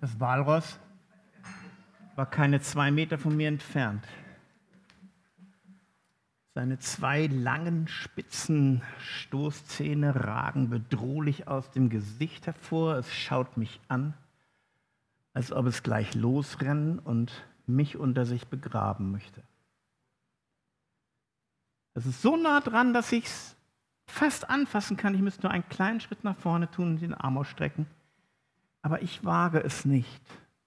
Das Walross war keine 2 Meter von mir entfernt. Seine 2 langen, spitzen Stoßzähne ragen bedrohlich aus dem Gesicht hervor. Es schaut mich an, als ob es gleich losrennen und mich unter sich begraben möchte. Es ist so nah dran, dass ich es fast anfassen kann. Ich müsste nur einen kleinen Schritt nach vorne tun und den Arm ausstrecken. Aber ich wage es nicht.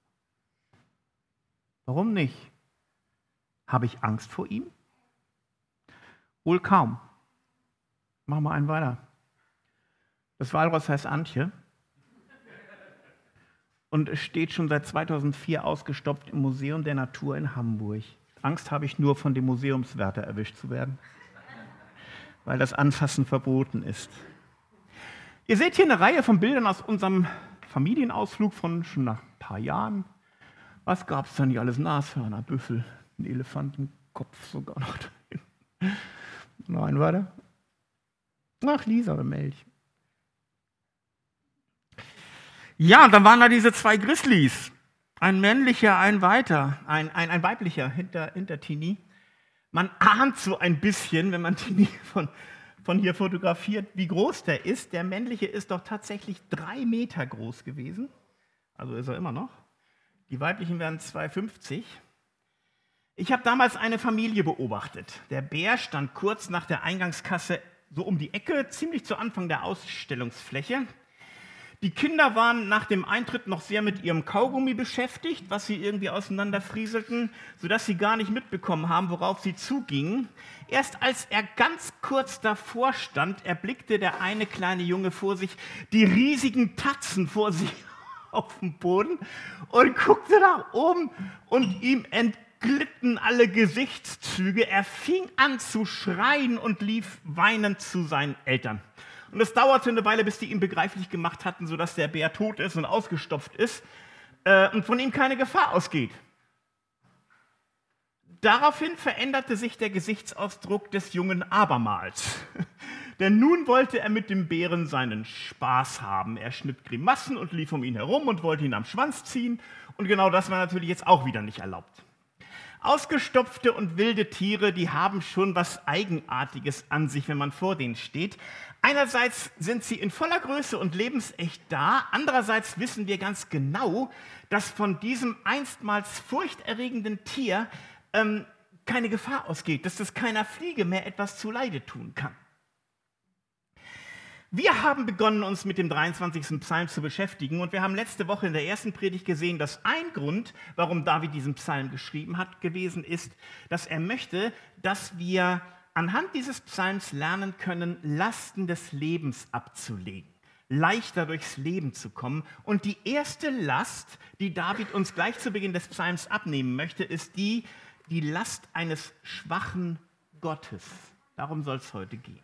Warum nicht? Habe ich Angst vor ihm? Wohl kaum. Machen wir einen weiter. Das Walross heißt Antje und es steht schon seit 2004 ausgestopft im Museum der Natur in Hamburg. Angst habe ich nur, von dem Museumswärter erwischt zu werden, weil das Anfassen verboten ist. Ihr seht hier eine Reihe von Bildern aus unserem Familienausflug von schon nach ein paar Jahren. Was gab es da nicht alles? Nashörner, Büffel, einen Elefantenkopf sogar noch drin. Noch ein weiter. Ach, Lisa oder Melch. Ja, und dann waren da diese 2 Grizzlies. Ein männlicher, ein weiblicher hinter Tini. Man ahnt so ein bisschen, wenn man Tini von hier fotografiert, wie groß der ist. Der männliche ist doch tatsächlich 3 Meter groß gewesen. Also ist er immer noch. Die weiblichen werden 2,50. Ich habe damals eine Familie beobachtet. Der Bär stand kurz nach der Eingangskasse so um die Ecke, ziemlich zu Anfang der Ausstellungsfläche. Die Kinder waren nach dem Eintritt noch sehr mit ihrem Kaugummi beschäftigt, was sie irgendwie auseinanderfrieselten, sodass sie gar nicht mitbekommen haben, worauf sie zugingen. Erst als er ganz kurz davor stand, erblickte der eine kleine Junge vor sich die riesigen Tatzen vor sich auf dem Boden und guckte nach oben und ihm entglitten alle Gesichtszüge. Er fing an zu schreien und lief weinend zu seinen Eltern. Und es dauerte eine Weile, bis die ihm begreiflich gemacht hatten, sodass der Bär tot ist und ausgestopft ist und von ihm keine Gefahr ausgeht. Daraufhin veränderte sich der Gesichtsausdruck des Jungen abermals. Denn nun wollte er mit dem Bären seinen Spaß haben. Er schnitt Grimassen und lief um ihn herum und wollte ihn am Schwanz ziehen. Und genau das war natürlich jetzt auch wieder nicht erlaubt. Ausgestopfte und wilde Tiere, die haben schon was Eigenartiges an sich, wenn man vor denen steht. Einerseits sind sie in voller Größe und lebensecht da. Andererseits wissen wir ganz genau, dass von diesem einstmals furchterregenden Tier keine Gefahr ausgeht, dass das keiner Fliege mehr etwas zuleide tun kann. Wir haben begonnen, uns mit dem 23. Psalm zu beschäftigen und wir haben letzte Woche in der ersten Predigt gesehen, dass ein Grund, warum David diesen Psalm geschrieben hat, gewesen ist, dass er möchte, dass wir anhand dieses Psalms lernen können, Lasten des Lebens abzulegen, leichter durchs Leben zu kommen. Und die erste Last, die David uns gleich zu Beginn des Psalms abnehmen möchte, ist die Last eines schwachen Gottes. Darum soll es heute gehen.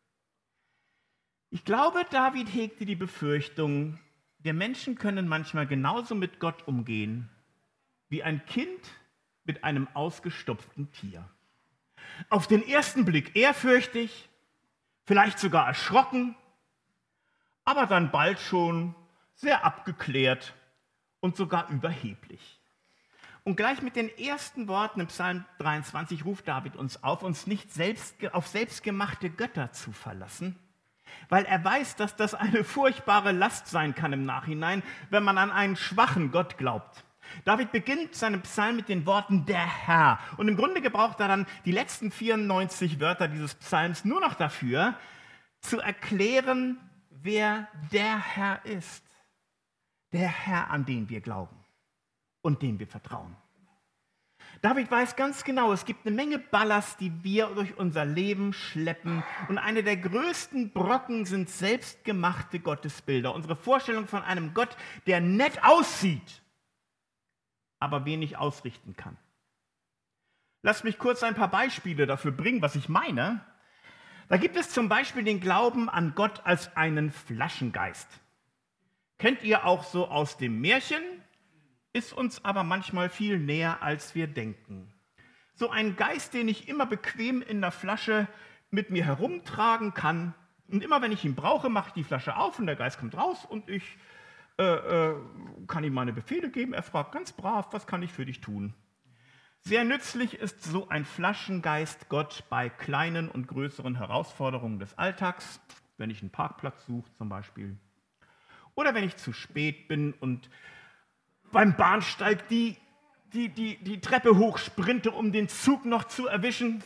Ich glaube, David hegte die Befürchtung, wir Menschen können manchmal genauso mit Gott umgehen, wie ein Kind mit einem ausgestopften Tier. Auf den ersten Blick ehrfürchtig, vielleicht sogar erschrocken, aber dann bald schon sehr abgeklärt und sogar überheblich. Und gleich mit den ersten Worten im Psalm 23 ruft David uns auf, uns nicht auf selbstgemachte Götter zu verlassen, weil er weiß, dass das eine furchtbare Last sein kann im Nachhinein, wenn man an einen schwachen Gott glaubt. David beginnt seinen Psalm mit den Worten der Herr. Und im Grunde gebraucht er dann die letzten 94 Wörter dieses Psalms nur noch dafür, zu erklären, wer der Herr ist. Der Herr, an den wir glauben und dem wir vertrauen. David weiß ganz genau, es gibt eine Menge Ballast, die wir durch unser Leben schleppen. Und eine der größten Brocken sind selbstgemachte Gottesbilder. Unsere Vorstellung von einem Gott, der nett aussieht, aber wenig ausrichten kann. Lasst mich kurz ein paar Beispiele dafür bringen, was ich meine. Da gibt es zum Beispiel den Glauben an Gott als einen Flaschengeist. Kennt ihr auch so aus dem Märchen? Ist uns aber manchmal viel näher, als wir denken. So ein Geist, den ich immer bequem in der Flasche mit mir herumtragen kann. Und immer wenn ich ihn brauche, mache ich die Flasche auf und der Geist kommt raus und ich kann ihm meine Befehle geben. Er fragt ganz brav, was kann ich für dich tun? Sehr nützlich ist so ein Flaschengeist Gott bei kleinen und größeren Herausforderungen des Alltags, wenn ich einen Parkplatz suche zum Beispiel. Oder wenn ich zu spät bin und beim Bahnsteig die Treppe hochsprinte, um den Zug noch zu erwischen.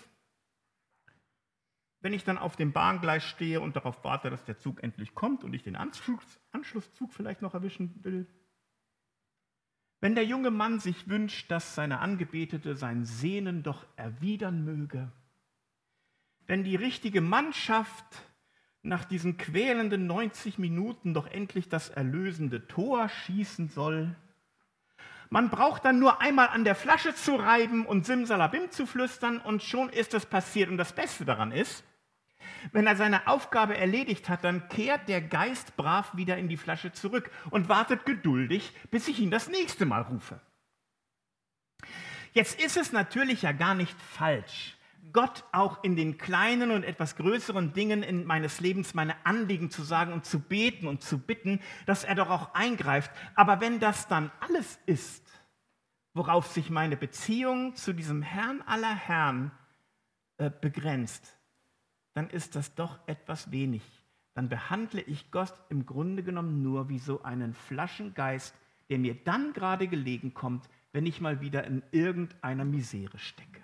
Wenn ich dann auf dem Bahngleis stehe und darauf warte, dass der Zug endlich kommt und ich den Anschlusszug vielleicht noch erwischen will. Wenn der junge Mann sich wünscht, dass seine Angebetete sein Sehnen doch erwidern möge. Wenn die richtige Mannschaft nach diesen quälenden 90 Minuten doch endlich das erlösende Tor schießen soll. Man braucht dann nur einmal an der Flasche zu reiben und Simsalabim zu flüstern und schon ist es passiert. Und das Beste daran ist, wenn er seine Aufgabe erledigt hat, dann kehrt der Geist brav wieder in die Flasche zurück und wartet geduldig, bis ich ihn das nächste Mal rufe. Jetzt ist es natürlich ja gar nicht falsch, Gott auch in den kleinen und etwas größeren Dingen meines Lebens meine Anliegen zu sagen und zu beten und zu bitten, dass er doch auch eingreift. Aber wenn das dann alles ist, worauf sich meine Beziehung zu diesem Herrn aller Herren begrenzt, dann ist das doch etwas wenig. Dann behandle ich Gott im Grunde genommen nur wie so einen Flaschengeist, der mir dann gerade gelegen kommt, wenn ich mal wieder in irgendeiner Misere stecke.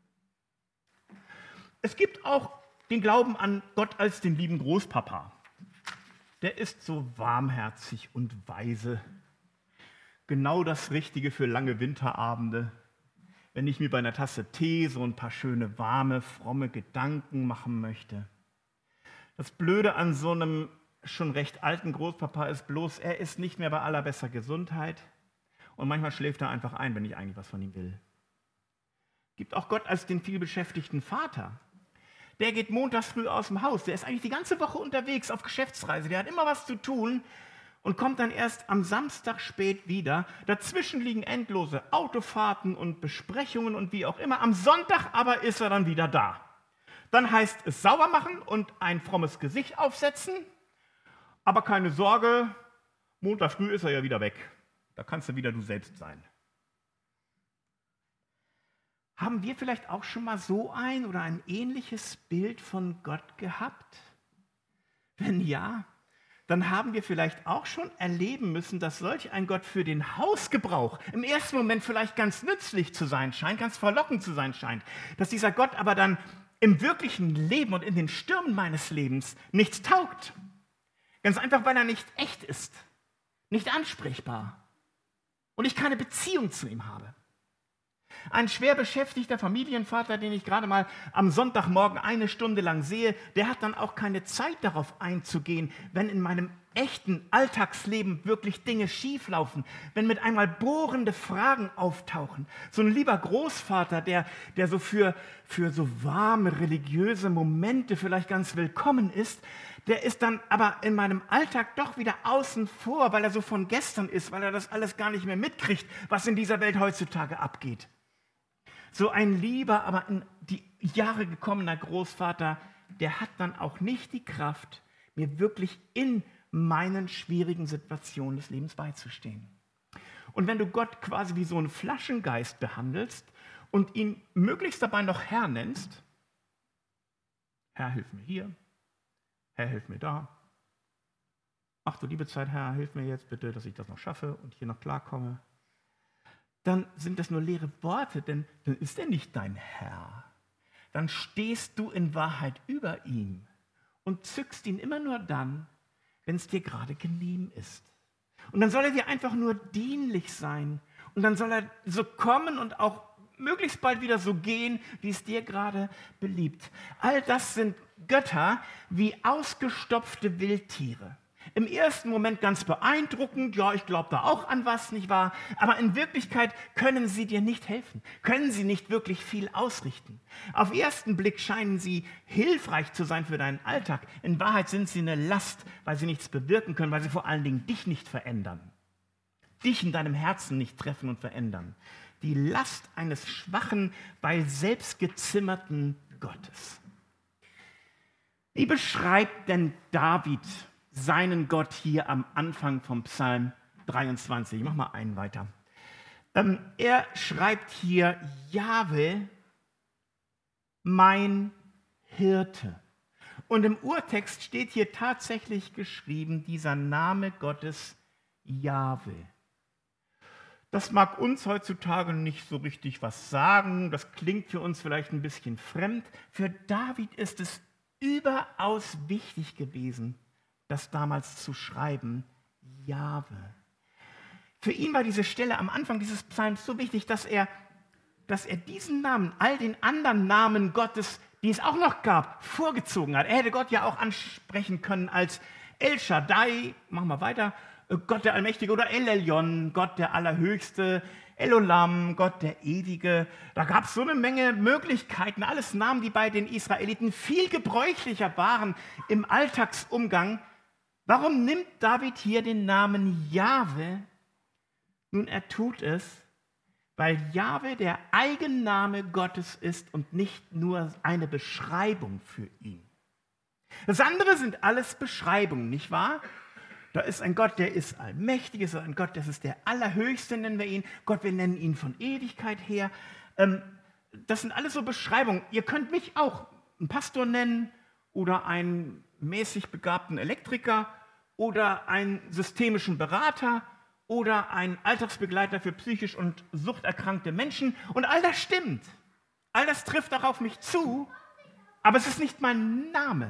Es gibt auch den Glauben an Gott als den lieben Großpapa. Der ist so warmherzig und weise. Genau das Richtige für lange Winterabende. Wenn ich mir bei einer Tasse Tee so ein paar schöne, warme, fromme Gedanken machen möchte. Das Blöde an so einem schon recht alten Großpapa ist bloß, er ist nicht mehr bei allerbester Gesundheit und manchmal schläft er einfach ein, wenn ich eigentlich was von ihm will. Gibt auch Gott als den vielbeschäftigten Vater. Der geht montags früh aus dem Haus, der ist eigentlich die ganze Woche unterwegs auf Geschäftsreise, der hat immer was zu tun und kommt dann erst am Samstag spät wieder. Dazwischen liegen endlose Autofahrten und Besprechungen und wie auch immer. Am Sonntag aber ist er dann wieder da. Dann heißt es sauber machen und ein frommes Gesicht aufsetzen. Aber keine Sorge, Montag früh ist er ja wieder weg. Da kannst du wieder du selbst sein. Haben wir vielleicht auch schon mal so ein oder ein ähnliches Bild von Gott gehabt? Wenn ja, dann haben wir vielleicht auch schon erleben müssen, dass solch ein Gott für den Hausgebrauch im ersten Moment vielleicht ganz nützlich zu sein scheint, ganz verlockend zu sein scheint, dass dieser Gott aber dann im wirklichen Leben und in den Stürmen meines Lebens nichts taugt. Ganz einfach, weil er nicht echt ist, nicht ansprechbar und ich keine Beziehung zu ihm habe. Ein schwer beschäftigter Familienvater, den ich gerade mal am Sonntagmorgen 1 Stunde lang sehe, der hat dann auch keine Zeit darauf einzugehen, wenn in meinem echten Alltagsleben wirklich Dinge schieflaufen, wenn mit einmal bohrende Fragen auftauchen. So ein lieber Großvater, der so für so warme religiöse Momente vielleicht ganz willkommen ist, der ist dann aber in meinem Alltag doch wieder außen vor, weil er so von gestern ist, weil er das alles gar nicht mehr mitkriegt, was in dieser Welt heutzutage abgeht. So ein lieber, aber in die Jahre gekommener Großvater, der hat dann auch nicht die Kraft, mir wirklich in meinen schwierigen Situationen des Lebens beizustehen. Und wenn du Gott quasi wie so einen Flaschengeist behandelst und ihn möglichst dabei noch Herr nennst, Herr, hilf mir hier, Herr, hilf mir da, ach du liebe Zeit, Herr, hilf mir jetzt bitte, dass ich das noch schaffe und hier noch klarkomme, dann sind das nur leere Worte, denn dann ist er nicht dein Herr. Dann stehst du in Wahrheit über ihm und zückst ihn immer nur dann, wenn es dir gerade genehm ist. Und dann soll er dir einfach nur dienlich sein. Und dann soll er so kommen und auch möglichst bald wieder so gehen, wie es dir gerade beliebt. All das sind Götter wie ausgestopfte Wildtiere. Im ersten Moment ganz beeindruckend, ja, ich glaube da auch an was, nicht wahr? Aber in Wirklichkeit können sie dir nicht helfen, können sie nicht wirklich viel ausrichten. Auf den ersten Blick scheinen sie hilfreich zu sein für deinen Alltag. In Wahrheit sind sie eine Last, weil sie nichts bewirken können, weil sie vor allen Dingen dich nicht verändern. Dich in deinem Herzen nicht treffen und verändern. Die Last eines schwachen, weil selbstgezimmerten Gottes. Wie beschreibt denn David seinen Gott hier am Anfang vom Psalm 23. Ich mache mal einen weiter. Er schreibt hier, Jahwe, mein Hirte. Und im Urtext steht hier tatsächlich geschrieben, dieser Name Gottes, Jahwe. Das mag uns heutzutage nicht so richtig was sagen, das klingt für uns vielleicht ein bisschen fremd. Für David ist es überaus wichtig gewesen, das damals zu schreiben, Jahwe. Für ihn war diese Stelle am Anfang dieses Psalms so wichtig, dass er diesen Namen, all den anderen Namen Gottes, die es auch noch gab, vorgezogen hat. Er hätte Gott ja auch ansprechen können als El Shaddai, machen wir weiter, Gott der Allmächtige, oder El Elyon, Gott der Allerhöchste, El Olam, Gott der Ewige. Da gab es so eine Menge Möglichkeiten, alles Namen, die bei den Israeliten viel gebräuchlicher waren im Alltagsumgang. Warum nimmt David hier den Namen Jahwe? Nun, er tut es, weil Jahwe der Eigenname Gottes ist und nicht nur eine Beschreibung für ihn. Das andere sind alles Beschreibungen, nicht wahr? Da ist ein Gott, der ist allmächtig, ist ein Gott, das ist der Allerhöchste, nennen wir ihn. Gott, wir nennen ihn von Ewigkeit her. Das sind alles so Beschreibungen. Ihr könnt mich auch einen Pastor nennen oder einen mäßig begabten Elektriker oder einen systemischen Berater oder einen Alltagsbegleiter für psychisch und suchterkrankte Menschen. Und all das stimmt. All das trifft auch auf mich zu, aber es ist nicht mein Name.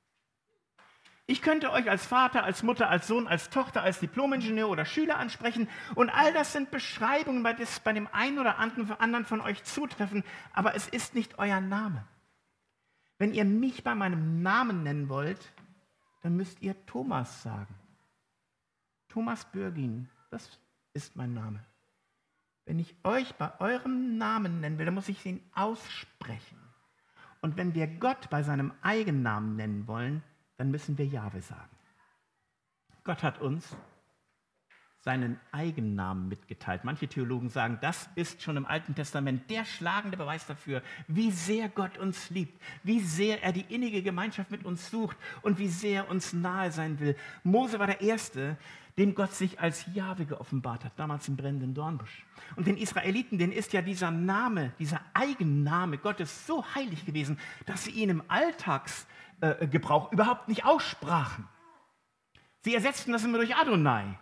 Ich könnte euch als Vater, als Mutter, als Sohn, als Tochter, als Diplomingenieur oder Schüler ansprechen und all das sind Beschreibungen, bei dem einen oder anderen von euch zutreffen, aber es ist nicht euer Name. Wenn ihr mich bei meinem Namen nennen wollt, dann müsst ihr Thomas sagen. Thomas Bürgin, das ist mein Name. Wenn ich euch bei eurem Namen nennen will, dann muss ich ihn aussprechen. Und wenn wir Gott bei seinem Eigennamen nennen wollen, dann müssen wir Jahwe sagen. Gott hat uns seinen Eigennamen mitgeteilt. Manche Theologen sagen, das ist schon im Alten Testament der schlagende Beweis dafür, wie sehr Gott uns liebt, wie sehr er die innige Gemeinschaft mit uns sucht und wie sehr er uns nahe sein will. Mose war der Erste, dem Gott sich als Jahwe geoffenbart hat, damals im brennenden Dornbusch. Und den Israeliten, denen ist ja dieser Name, dieser Eigenname Gottes so heilig gewesen, dass sie ihn im Alltagsgebrauch überhaupt nicht aussprachen. Sie ersetzten das immer durch Adonai.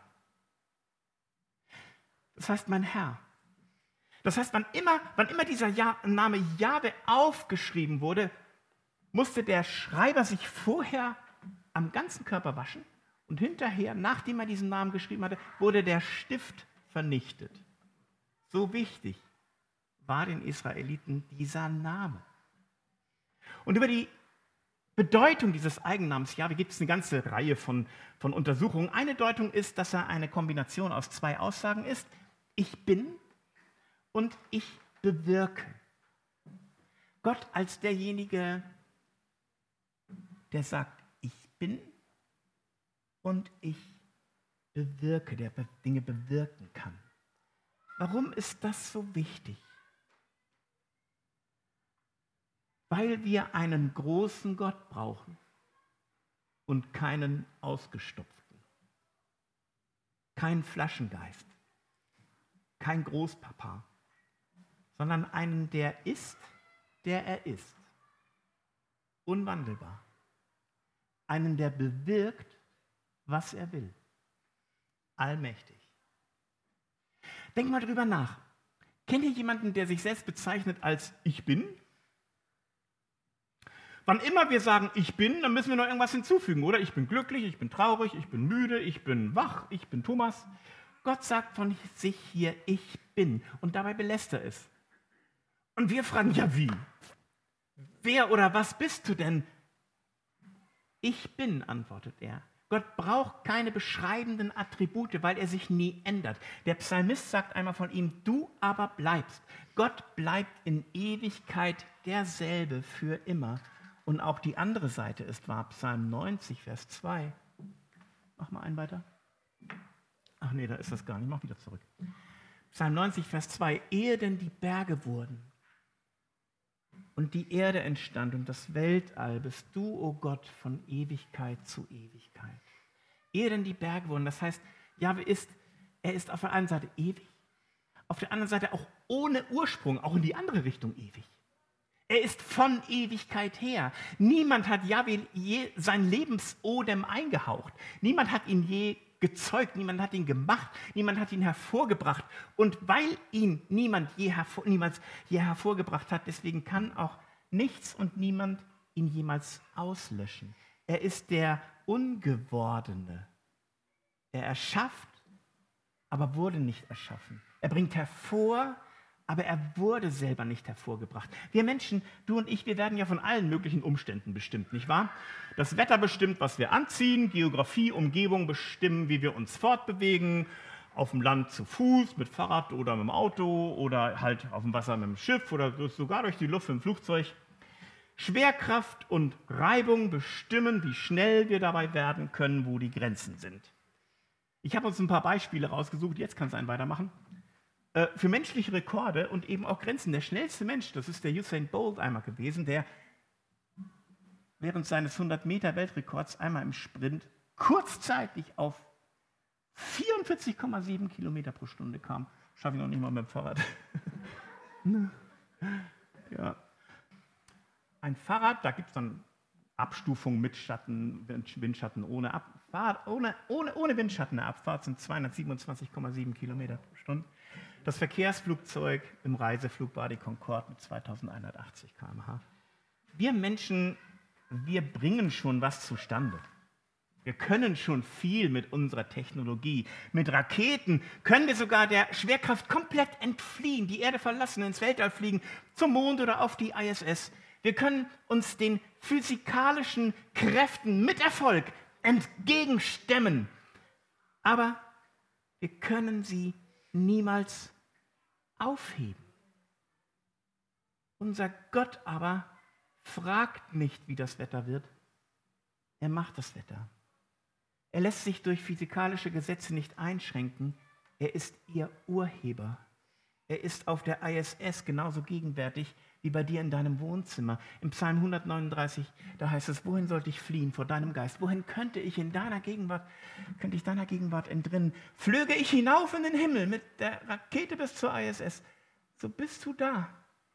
Das heißt, mein Herr. Das heißt, wann immer dieser Name Jahwe aufgeschrieben wurde, musste der Schreiber sich vorher am ganzen Körper waschen und hinterher, nachdem er diesen Namen geschrieben hatte, wurde der Stift vernichtet. So wichtig war den Israeliten dieser Name. Und über die Bedeutung dieses Eigennamens Jahwe gibt es eine ganze Reihe von Untersuchungen. Eine Deutung ist, dass er eine Kombination aus zwei Aussagen ist. Ich bin und ich bewirke. Gott als derjenige, der sagt, ich bin und ich bewirke, der Dinge bewirken kann. Warum ist das so wichtig? Weil wir einen großen Gott brauchen und keinen ausgestopften, keinen Flaschengeist, kein Großpapa, sondern einen, der ist, der er ist, unwandelbar, einen, der bewirkt, was er will, allmächtig. Denk mal drüber nach. Kennt ihr jemanden, der sich selbst bezeichnet als Ich bin? Wann immer wir sagen, ich bin, dann müssen wir noch irgendwas hinzufügen, oder? Ich bin glücklich, ich bin traurig, ich bin müde, ich bin wach, ich bin Thomas. Gott sagt von sich hier, ich bin. Und dabei belässt er es. Und wir fragen, ja wie? Wer oder was bist du denn? Ich bin, antwortet er. Gott braucht keine beschreibenden Attribute, weil er sich nie ändert. Der Psalmist sagt einmal von ihm, du aber bleibst. Gott bleibt in Ewigkeit derselbe für immer. Und auch die andere Seite ist wahr. Psalm 90, Vers 2. Mach mal einen weiter. Ach nee, da ist das gar nicht. Mach wieder zurück. Psalm 90, Vers 2. Ehe denn die Berge wurden und die Erde entstand und das Weltall, bist du, o Gott, von Ewigkeit zu Ewigkeit. ehe denn die Berge wurden. Das heißt, Jahwe er ist auf der einen Seite ewig, auf der anderen Seite auch ohne Ursprung, auch in die andere Richtung ewig. Er ist von Ewigkeit her. Niemand hat Jahwe je sein Lebensodem eingehaucht. Niemand hat ihn je gezeugt, niemand hat ihn gemacht, niemand hat ihn hervorgebracht. Und weil ihn niemals je hervorgebracht hat, deswegen kann auch nichts und niemand ihn jemals auslöschen. Er ist der Ungewordene. Er erschafft, aber wurde nicht erschaffen. Er bringt hervor, aber er wurde selber nicht hervorgebracht. Wir Menschen, du und ich, wir werden ja von allen möglichen Umständen bestimmt, nicht wahr? Das Wetter bestimmt, was wir anziehen, Geografie, Umgebung bestimmen, wie wir uns fortbewegen, auf dem Land zu Fuß, mit Fahrrad oder mit dem Auto oder halt auf dem Wasser mit dem Schiff oder sogar durch die Luft mit dem Flugzeug. Schwerkraft und Reibung bestimmen, wie schnell wir dabei werden können, wo die Grenzen sind. Ich habe uns ein paar Beispiele rausgesucht, jetzt kannst du einen weitermachen. Für menschliche Rekorde und eben auch Grenzen. Der schnellste Mensch, das ist der Usain Bolt einmal gewesen, der während seines 100-Meter-Weltrekords einmal im Sprint kurzzeitig auf 44,7 Kilometer pro Stunde kam. Schaffe ich noch nicht mal mit dem Fahrrad. Ja. Ein Fahrrad, da gibt es dann Abstufungen mit Schatten, Windschatten, ohne Windschatten. Eine Abfahrt sind 227,7 Kilometer pro Stunde. Das Verkehrsflugzeug im Reiseflug war die Concorde mit 2180 km/h. Wir Menschen, wir bringen schon was zustande. Wir können schon viel mit unserer Technologie. Mit Raketen können wir sogar der Schwerkraft komplett entfliehen, die Erde verlassen, ins Weltall fliegen, zum Mond oder auf die ISS. Wir können uns den physikalischen Kräften mit Erfolg entgegenstemmen. Aber wir können sie niemals aufheben. Unser Gott aber fragt nicht, wie das Wetter wird. Er macht das Wetter. Er lässt sich durch physikalische Gesetze nicht einschränken. Er ist ihr Urheber. Er ist auf der ISS genauso gegenwärtig wie bei dir in deinem Wohnzimmer. Im Psalm 139, da heißt es, wohin sollte ich fliehen vor deinem Geist? Wohin könnte ich deiner Gegenwart entrinnen? Flöge ich hinauf in den Himmel mit der Rakete bis zur ISS, so bist du da.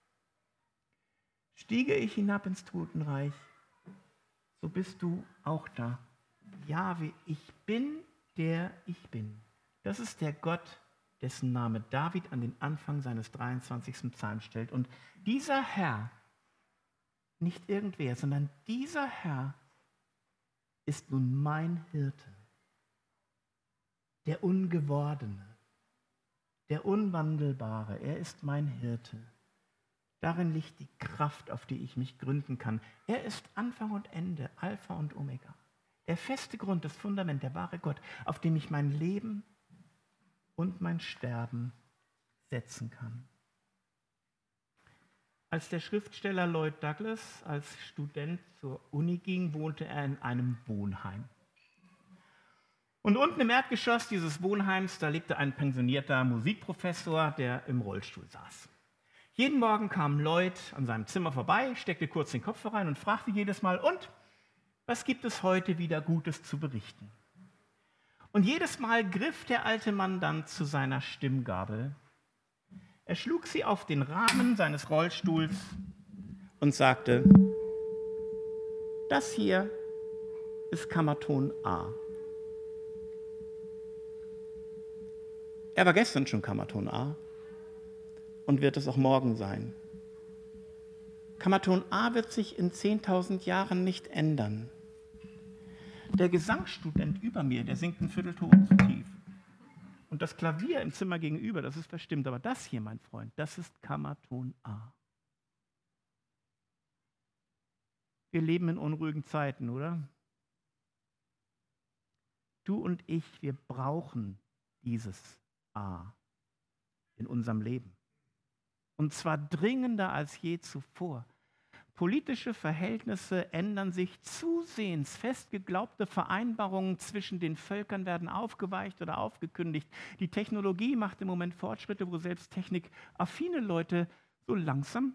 Stiege ich hinab ins Totenreich, so bist du auch da. Jahwe, ich bin, der ich bin. Das ist der Gott, dessen Name David an den Anfang seines 23. Psalms stellt. Und dieser Herr, nicht irgendwer, sondern dieser Herr ist nun mein Hirte, der Ungewordene, der Unwandelbare. Er ist mein Hirte. Darin liegt die Kraft, auf die ich mich gründen kann. Er ist Anfang und Ende, Alpha und Omega. Der feste Grund, das Fundament, der wahre Gott, auf dem ich mein Leben und mein Sterben setzen kann. Als der Schriftsteller Lloyd Douglas als Student zur Uni ging, wohnte er in einem Wohnheim. Und unten im Erdgeschoss dieses Wohnheims, da lebte ein pensionierter Musikprofessor, der im Rollstuhl saß. Jeden Morgen kam Lloyd an seinem Zimmer vorbei, steckte kurz den Kopf rein und fragte jedes Mal, und was gibt es heute wieder Gutes zu berichten? Und jedes Mal griff der alte Mann dann zu seiner Stimmgabel. Er schlug sie auf den Rahmen seines Rollstuhls und sagte, das hier ist Kammerton A. Er war gestern schon Kammerton A und wird es auch morgen sein. Kammerton A wird sich in 10.000 Jahren nicht ändern. Der Gesangsstudent über mir, der singt einen Viertelton zu tief. Und das Klavier im Zimmer gegenüber, das ist verstimmt. Aber das hier, mein Freund, das ist Kammerton A. Wir leben in unruhigen Zeiten, oder? Du und ich, wir brauchen dieses A in unserem Leben. Und zwar dringender als je zuvor. Politische Verhältnisse ändern sich zusehends. Fest geglaubte Vereinbarungen zwischen den Völkern werden aufgeweicht oder aufgekündigt. Die Technologie macht im Moment Fortschritte, wo selbst technikaffine Leute so langsam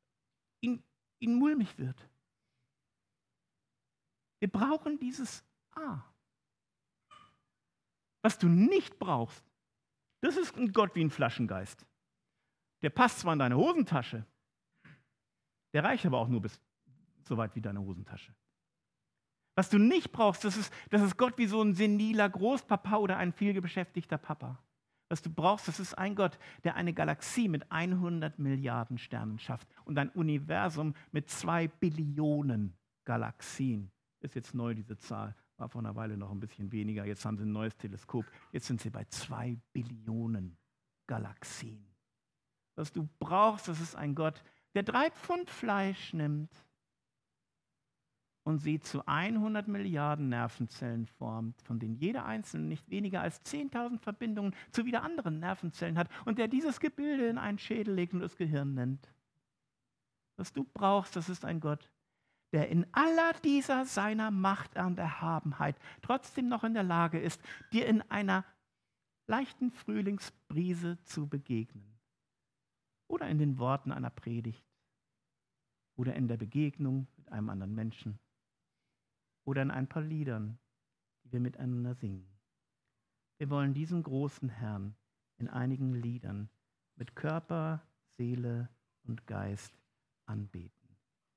ihnen mulmig wird. Wir brauchen dieses Was du nicht brauchst, das ist ein Gott wie ein Flaschengeist. Der passt zwar in deine Hosentasche, der reicht aber auch nur bis so weit wie deine Hosentasche. Was du nicht brauchst, das ist Gott wie so ein seniler Großpapa oder ein vielbeschäftigter Papa. Was du brauchst, das ist ein Gott, der eine Galaxie mit 100 Milliarden Sternen schafft und ein Universum mit 2 Billionen Galaxien. Ist jetzt neu, diese Zahl, war vor einer Weile noch ein bisschen weniger. Jetzt haben sie ein neues Teleskop. Jetzt sind sie bei 2 Billionen Galaxien. Was du brauchst, das ist ein Gott, der 3 Pfund Fleisch nimmt und sie zu 100 Milliarden Nervenzellen formt, von denen jede einzelne nicht weniger als 10.000 Verbindungen zu wieder anderen Nervenzellen hat und der dieses Gebilde in einen Schädel legt und das Gehirn nennt. Was du brauchst, das ist ein Gott, der in aller dieser seiner Macht und Erhabenheit trotzdem noch in der Lage ist, dir in einer leichten Frühlingsbrise zu begegnen. Oder in den Worten einer Predigt. Oder in der Begegnung mit einem anderen Menschen. Oder in ein paar Liedern, die wir miteinander singen. Wir wollen diesen großen Herrn in einigen Liedern mit Körper, Seele und Geist anbeten.